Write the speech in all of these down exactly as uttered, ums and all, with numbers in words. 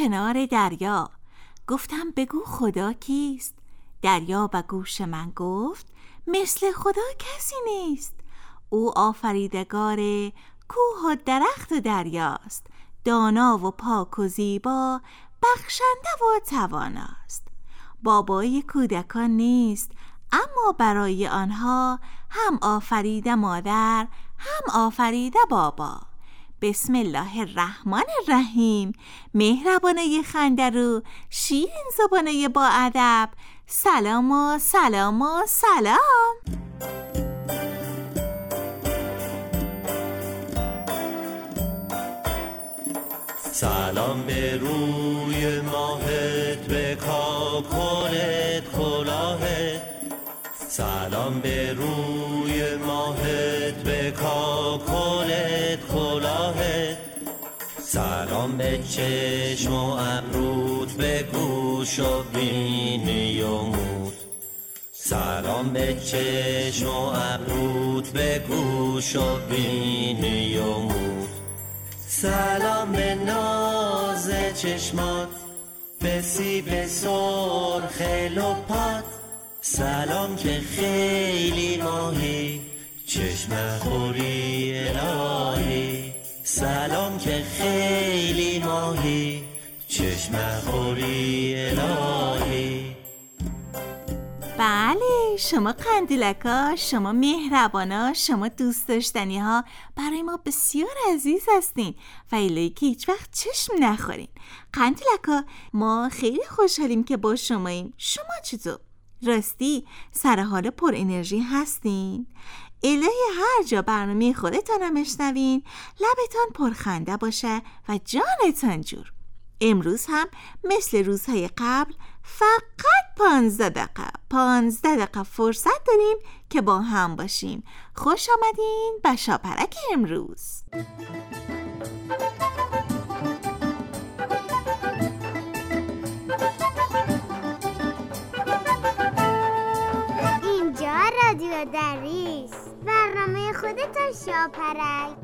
کنار دریا. گفتم بگو خدا کیست؟ دریا به گوش من گفت مثل خدا کسی نیست. او آفریدگار کوه و درخت و دریاست، دانا و پاک و زیبا، بخشنده و تواناست. بابای کودکان نیست، اما برای آنها هم آفریده مادر هم آفریده بابا. بسم الله الرحمن الرحیم. مهربانه خندرو، شیرین زبانه با ادب، سلام و سلام و سلام. سلام به روی ماهت، به کاکلت کلاهت. سلام به روی ماهت، به کاکلت کلاهت. سلام به چشم و ابروت، به گوش و بینی و موت. سلام به چشم و ابروت، به گوش و بینی و موت. سلام به ناز چشمات، به سیب سرخ لپات. سلام که خیلی ماهی، چشم خوری الهی. سلام که خیلی ماهی، چشم خوری الهی. بله، شما قندیلکا، شما مهربانا، شما دوست داشتنی ها برای ما بسیار عزیز هستین و الهی که هیچ وقت چشم نخورین. قندیلکا، ما خیلی خوشحالیم که با شماییم. شما چطور؟ راستی سر حال پر انرژی هستین؟ الهی هر جا برنامه خودتان رو میشنوین لبتان پرخنده باشه و جانتان جور. امروز هم مثل روزهای قبل فقط پانزده دقیقه پانزده دقیقه فرصت داریم که با هم باشیم. خوش آمدین به شاپرک امروز. اینجا رادیو دریس، برنامه خودتان شاپرک.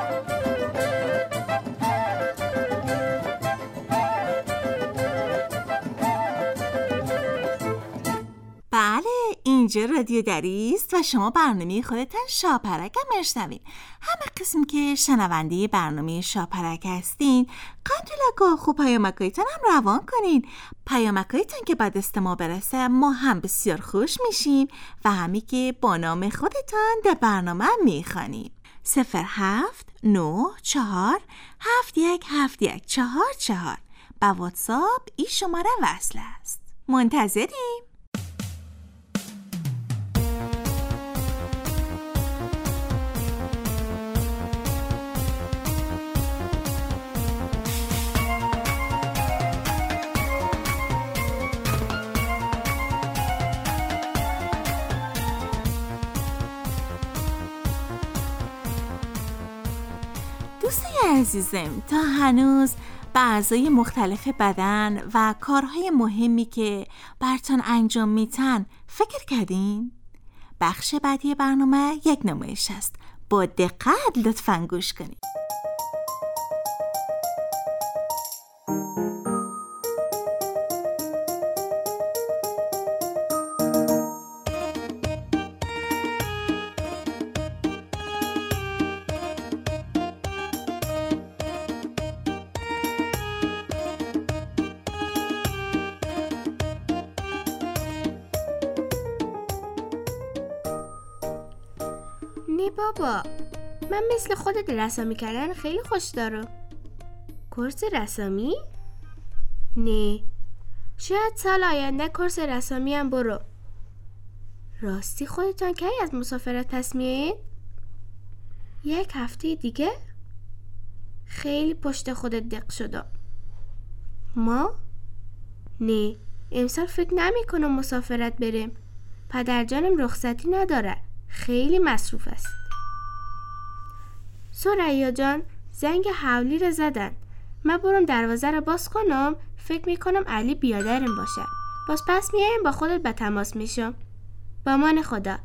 بله، اینجا رادیو دریست و شما برنامه خودتان شاپرک هم میشنوین. همه قسم که شنونده برنامه شاپرک هستین، قندیلکا خوب پیامکایتان هم روان کنین. پیامکایتان که بعد دست ما برسه ما هم بسیار خوش میشیم و همی که با نام خودتان در برنامه هم میخوانیم. صفر هفت نه چهار هفت یک هفت یک چهار چهار با واتساپ این شماره وصل است. منتظریم. دوستای عزیزم، تا هنوز به اعضای مختلف بدن و کارهای مهمی که براتون انجام میتن فکر کردین؟ بخش بعدی برنامه یک نمایش است. با دقت لطفاً گوش کنید. نه بابا، من مثل خودت رسامی کردن خیلی خوش دارم. کورس رسامی؟ نه، شاید سال آینده کورس رسامی هم برو. راستی خودتان کی از مسافرت پس میایید؟ یک هفته دیگه؟ خیلی پشت خودت دق شدم. ما؟ نه، امسال فکر نمی کنم مسافرت بریم. پدرجانم رخصتی نداره، خیلی مصروف است. سریا جان، زنگ حولی رو زدن. من برم دروازه رو باز کنم. فکر میکنم علی بیادرم باشه. باز پس میایم با خودت به تماس میشم. با امان خدا.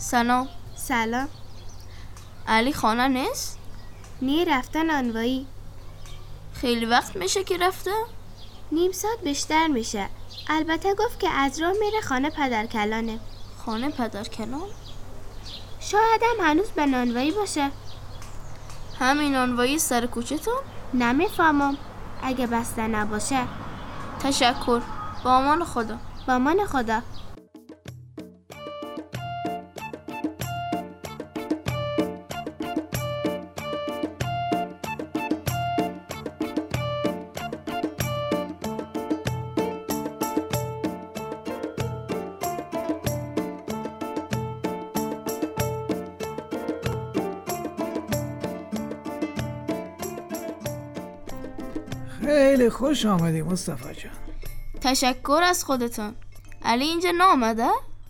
سلام. سلام. علی خانه نیست؟ نه، رفتن آنوایی. خیلی وقت میشه که رفته؟ نیم ساعت بیشتر میشه. البته گفت که از راه میره خانه پدرکلانه. خانه پدرکلان؟ شاید هم هنوز به نانوایی باشه. همین نانوایی سر کوچه تو؟ نمیفهمم. اگه بسته نباشه. تشکر. با امان خدا. با امان خدا. خیلی خوش آمدی مصطفی جان. تشکر از خودتون. علی اینجا نامده؟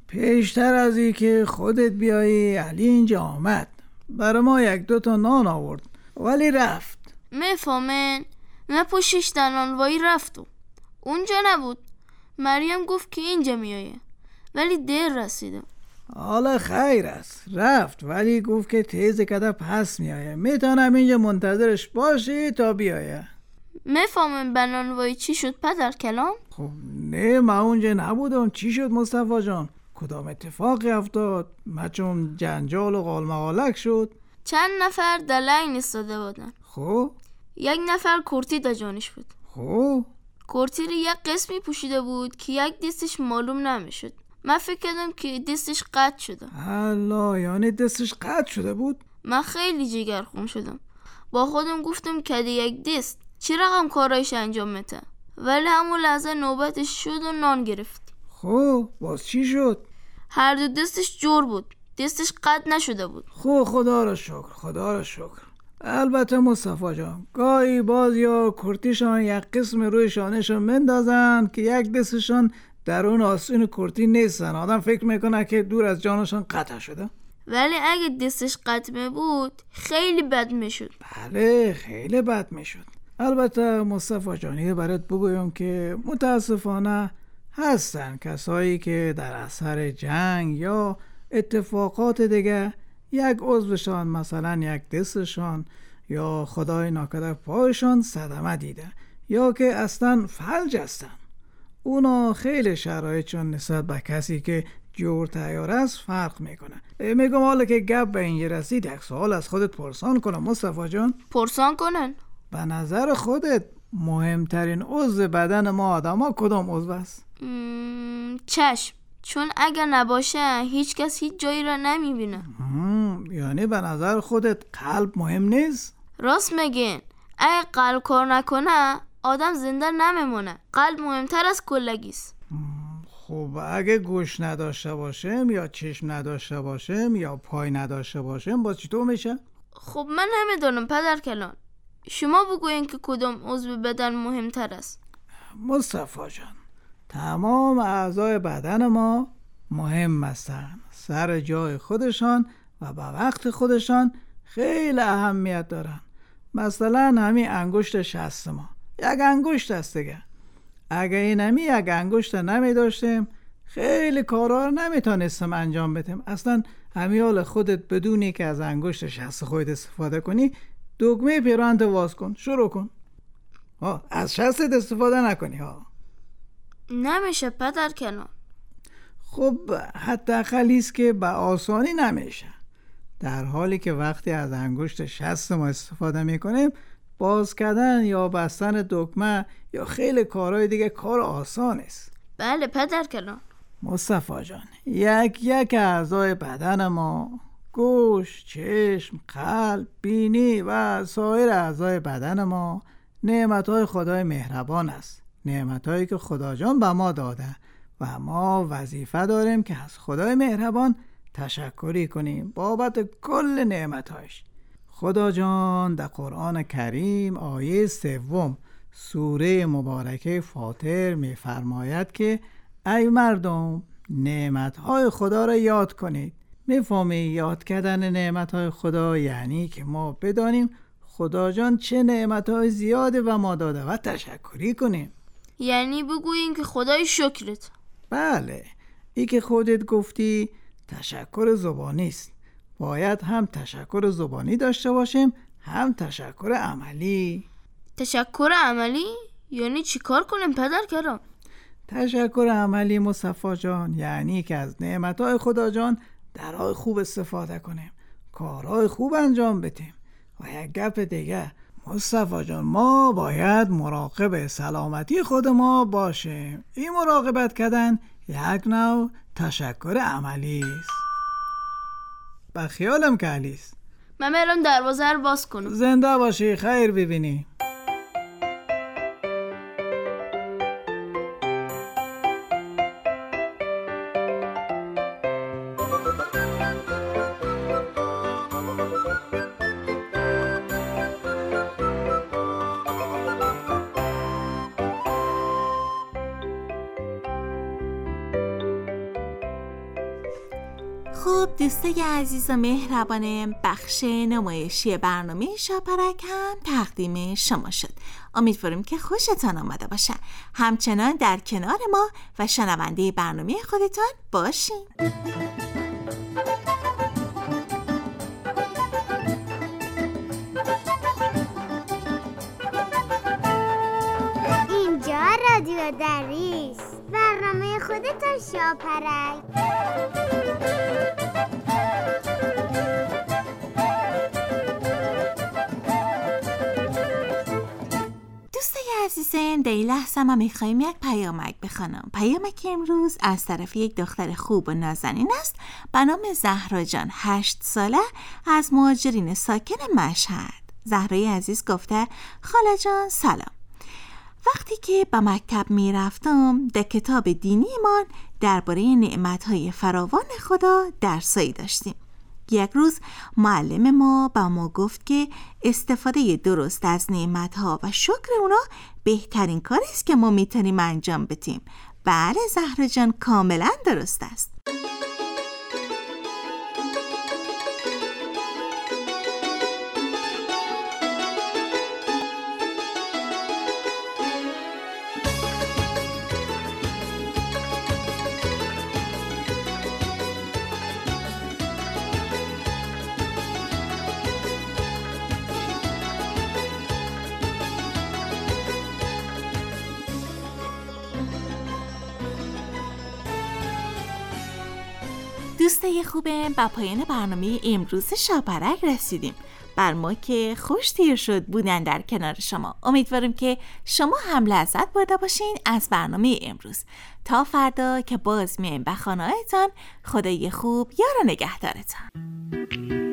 پیشتر از این که خودت بیایی علی اینجا آمد. برای ما یک دو تا نان آورد ولی رفت. میفهمین؟ من پشتش در نانوایی رفتم. اونجا نبود. مریم گفت که اینجا میایه ولی دیر رسیدم. حالا خیر است، رفت ولی گفت که تیز کده پس میایه. میتونم اینجا منتظرش باشی تا بیایه. میفهمین به نانوایی چی شد پدرکلان؟ خب نه، من اونجا نبودم. چی شد مصطفی جان؟ کدام اتفاقی افتاد؟ مچون جنجال و قالمقالک شد؟ چند نفر در لنگ ایستاده بودن. خب یک نفر کرتی در جانش بود. خب کرتی رو یک قسمی پوشیده بود که یک دستش معلوم نمیشد. من فکر کردم که دستش قطع شده. الله، یعنی دستش قطع شده بود؟ من خیلی جگرخون شدم. با خودم گفتم که یک دست چی رقم کارایش انجام میده. ولی همون لحظه نوبتش شد و نان گرفت. خب باز چی شد؟ هر دو دستش جور بود. دستش قطع نشده بود. خب خدا را شکر، خدا را شکر. البته مصطفی جان، گاهی باز یا کرتیشان یک قسم روی شانهشان مندازن که یک دستشان در اون آستین کرتی نیستن. آدم فکر میکنه که دور از جانشان قطع شده. ولی اگه دستش قطع می بود خیلی بد میشد. بله خیلی بد میشد. البته مصطفی جانی برات بگویم که متاسفانه هستن کسایی که در اثر جنگ یا اتفاقات دیگه یک عضوشان، مثلا یک دستشان یا خدای ناکرده پایشان صدمه دیده یا که اصلا فلج هستن. اونا خیلی شرایطشون نسبت به کسی که جور تیار است فرق میکنه. میگم حالا که گپ به اینجا رسید یک سوال از خودت پرسان کنم مصطفی جان. پرسان کنن. به نظر خودت مهمترین عضو بدن ما آدم ها کدام عضو است؟ چشم. چون اگر نباشه هیچ کس هیچ جایی را نمیبینه. یعنی به نظر خودت قلب مهم نیست؟ راست میگین. اگه قلب کار نکنه آدم زنده نمیمونه. قلب مهمتر از کلگیست. خب اگه گوش نداشته باشم یا چشم نداشته باشم یا پای نداشته باشم باز چطور میشه؟ خب من نمیدونم پدرکلان. شما بگوین که کدام عضو بدن مهمتر است. مصطفی جان، تمام اعضای بدن ما مهم هستند. سر جای خودشان و به وقت خودشان خیلی اهمیت دارن. مثلا همین انگشت شست ما یک انگشت است دیگه. اگه این همی یک انگشت نمی داشتیم خیلی کارا رو نمیتونستم انجام بدم. اصلا همی حال خودت بدونی که از انگشت شست خودت استفاده کنی، دکمه پیراهنت واز کن، شروع کن. ها از شستت استفاده نکنی ها. نمیشه پدرکلان. خب حتی خلیست که به آسانی نمیشه. در حالی که وقتی از انگشت شست ما استفاده میکنیم باز کردن یا بستن دکمه یا خیلی کارهای دیگه کار آسان است. بله پدرکلان. مصطفی جان، یک یک اعضای بدن ما، گوش، چشم، قلب، بینی و سایر اعضای بدن ما نعمتهای خدای مهربان است. نعمتهایی که خدا جان به ما داده و ما وظیفه داریم که از خدای مهربان تشکری کنیم بابت کل نعمتهایش. خدا جان در قرآن کریم آیه سوم سوره مبارکه فاطر می‌فرماید که ای مردم نعمتهای خدا را یاد کنید. میفهمی یاد کردن نعمتهای خدا یعنی که ما بدانیم خدا جان چه نعمتهای زیاده و ما داده و تشکری کنیم. یعنی بگوییم که خدای شکرت. بله، ای که خودت گفتی تشکر زبانی است. باید هم تشکر زبانی داشته باشیم هم تشکر عملی. تشکر عملی؟ یعنی چی کار کنیم پدر کرام؟ تشکر عملی مصطفی جان یعنی که از نعمتهای خدا جان درهای خوب استفاده کنیم، کارهای خوب انجام بدیم. و یک گپ دیگه مصطفی جان، ما باید مراقب سلامتی خود ما باشیم. این مراقبت کردن یک نوع تشکر عملی است. با خیالم که علیست. من الان دروازه رو باز کنم. زنده باشی، خیر ببینی. خب دوستای عزیز و مهربانم، بخش نمایشی برنامه شاپرک هم تقدیم شما شد. امیدواریم که خوشتان آمده باشه. همچنان در کنار ما و شنونده برنامه خودتان باشین. اینجا رادیو دریس، برنامه خودتان شاپرک. عزیزان، در این لحظه ما میخواییم یک پیامک بخوانم. پیامک امروز از طرف یک دختر خوب و نازنین است به نام زهرا جان، هشت ساله، از مهاجرین ساکن مشهد. زهرای عزیز گفته: خاله جان سلام. وقتی که به مکتب میرفتم در کتاب دینیمان درباره نعمتهای فراوان خدا درسایی داشتیم. یک روز معلم ما با ما گفت که استفاده درست از نعمتها و شکر اونا بهترین کاری است که ما میتونیم انجام بدیم. بله زهرا جان، کاملا درست است. دوستای خوبه، با پایان برنامه امروز شاپرک رسیدیم. بر ما که خوش تیر شد بودن در کنار شما. امیدوارم که شما هم لذت برده باشین از برنامه امروز. تا فردا که باز میایم به خانه‌هایتان. خدای خوب یار و نگهدارتان.